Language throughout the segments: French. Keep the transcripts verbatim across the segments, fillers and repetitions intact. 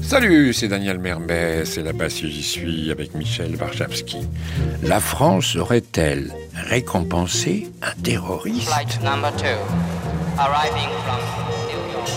Salut, c'est Daniel Mermet, c'est là-bas si j'y suis avec Michel Warszawski. La France aurait-elle récompensé un terroriste ? Flight number two, arriving from New York.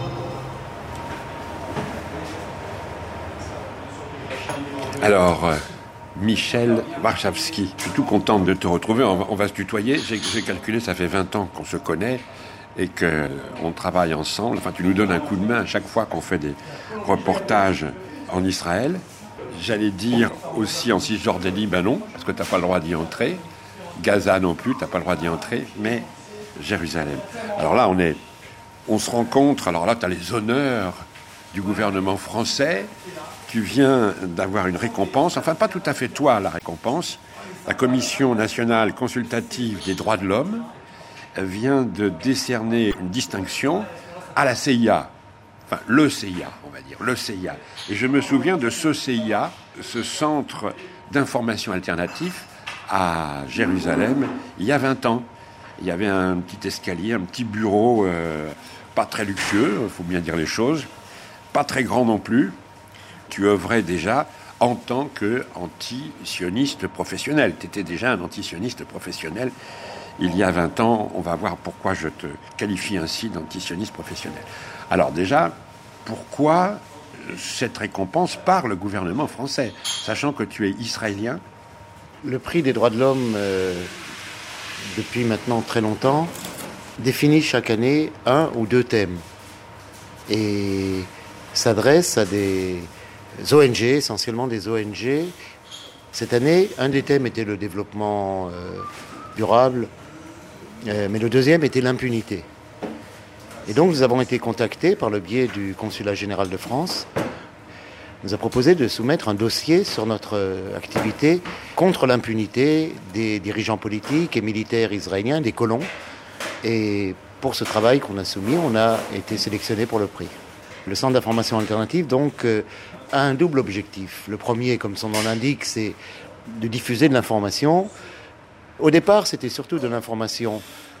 Alors, euh, Michel Warszawski, je suis tout content de te retrouver, on va, on va se tutoyer. J'ai, j'ai calculé, ça fait vingt ans qu'on se connaît et qu'on travaille ensemble. Enfin, tu nous donnes un coup de main à chaque fois qu'on fait des reportages en Israël. J'allais dire aussi en Cisjordanie, ben non, parce que tu n'as pas le droit d'y entrer. Gaza non plus, tu n'as pas le droit d'y entrer, mais Jérusalem. Alors là, on est, on se rencontre, alors là, tu as les honneurs du gouvernement français. Tu viens d'avoir une récompense, enfin pas tout à fait toi la récompense. La Commission nationale consultative des droits de l'homme vient de décerner une distinction à la C I A. Enfin, le C I A, on va dire, le C I A. Et je me souviens de ce C I A, ce centre d'information alternatif à Jérusalem, il y a vingt ans. Il y avait un petit escalier, un petit bureau, euh, pas très luxueux, il faut bien dire les choses, pas très grand non plus. Tu œuvrais déjà en tant qu'anti-sioniste professionnel. Tu étais déjà un anti-sioniste professionnel. Il y a vingt ans, on va voir pourquoi je te qualifie ainsi d'anti-sioniste professionnel. Alors déjà, pourquoi cette récompense par le gouvernement français, sachant que tu es israélien ? Le prix des droits de l'homme, euh, depuis maintenant très longtemps, définit chaque année un ou deux thèmes et s'adresse à des O N G, essentiellement des O N G. Cette année, un des thèmes était le développement euh, durable, euh, mais le deuxième était l'impunité. Et donc nous avons été contactés par le biais du Consulat général de France. On nous a proposé de soumettre un dossier sur notre activité contre l'impunité des dirigeants politiques et militaires israéliens, des colons. Et pour ce travail qu'on a soumis, on a été sélectionné pour le prix. Le Centre d'information alternative, donc, euh, a un double objectif. Le premier, comme son nom l'indique, c'est de diffuser de l'information. Au départ, c'était surtout de l'information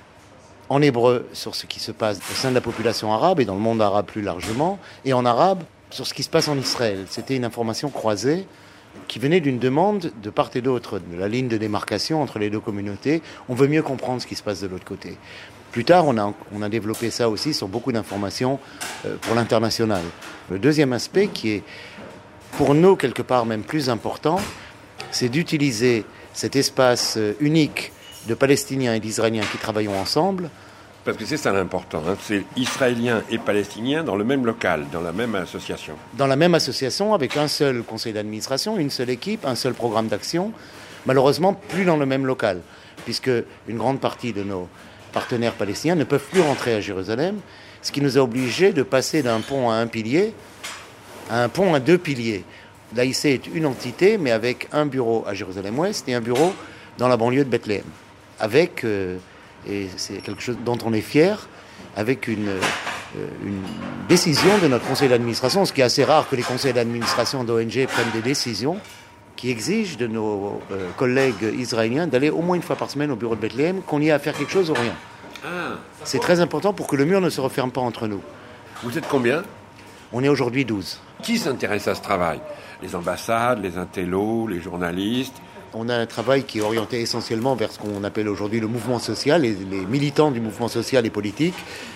en hébreu sur ce qui se passe au sein de la population arabe et dans le monde arabe plus largement, et en arabe sur ce qui se passe en Israël. C'était une information croisée qui venait d'une demande de part et d'autre de la ligne de démarcation entre les deux communautés. On veut mieux comprendre ce qui se passe de l'autre côté. Plus tard, on a, on a développé ça aussi sur beaucoup d'informations euh, pour l'international. Le deuxième aspect, qui est pour nous quelque part même plus important, c'est d'utiliser cet espace euh, unique de Palestiniens et d'Israéliens qui travaillent ensemble. Parce que c'est ça l'important, hein. C'est Israéliens et Palestiniens dans le même local, dans la même association. Dans la même association, avec un seul conseil d'administration, une seule équipe, un seul programme d'action. Malheureusement, plus dans le même local, puisque une grande partie de nos partenaires palestiniens ne peuvent plus rentrer à Jérusalem, ce qui nous a obligés de passer d'un pont à un pilier à un pont à deux piliers. L'A I C est une entité, mais avec un bureau à Jérusalem-Ouest et un bureau dans la banlieue de Bethléem. Avec, euh, et c'est quelque chose dont on est fier, avec une, euh, une décision de notre conseil d'administration, ce qui est assez rare que les conseils d'administration d'O N G prennent des décisions, qui exigent de nos euh, collègues israéliens d'aller au moins une fois par semaine au bureau de Bethléem, qu'on y ait à faire quelque chose ou rien. Ah. C'est très important pour que le mur ne se referme pas entre nous. Vous êtes combien ? On est aujourd'hui douze. Qui s'intéresse à ce travail ? Les ambassades, les intellos, les journalistes ? On a un travail qui est orienté essentiellement vers ce qu'on appelle aujourd'hui le mouvement social, et les militants du mouvement social et politique.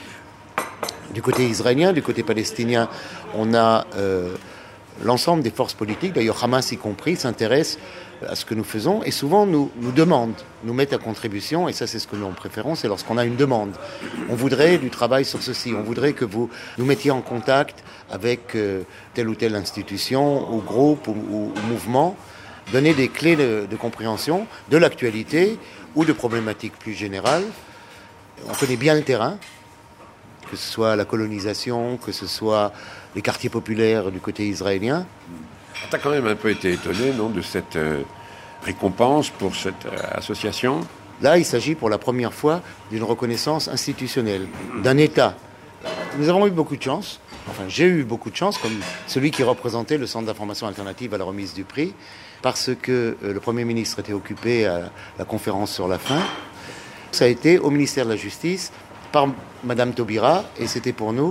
Du côté israélien, du côté palestinien, on a euh, l'ensemble des forces politiques, d'ailleurs Hamas y compris, s'intéressent à ce que nous faisons et souvent nous, nous demandent, nous mettent à contribution, et ça c'est ce que nous préférons, c'est lorsqu'on a une demande. On voudrait du travail sur ceci, on voudrait que vous nous mettiez en contact avec euh, telle ou telle institution ou groupe ou, ou, ou mouvement, donner des clés de, de compréhension de l'actualité ou de problématiques plus générales. On connaît bien le terrain, que ce soit la colonisation, que ce soit les quartiers populaires du côté israélien. Tu as quand même un peu été étonné, non, de cette euh, récompense pour cette euh, association ? Là, il s'agit pour la première fois d'une reconnaissance institutionnelle, d'un État. Nous avons eu beaucoup de chance, enfin j'ai eu beaucoup de chance, comme celui qui représentait le Centre d'information alternative à la remise du prix, parce que euh, le Premier ministre était occupé à la conférence sur la faim. Ça a été au ministère de la Justice par Madame Taubira, et c'était pour nous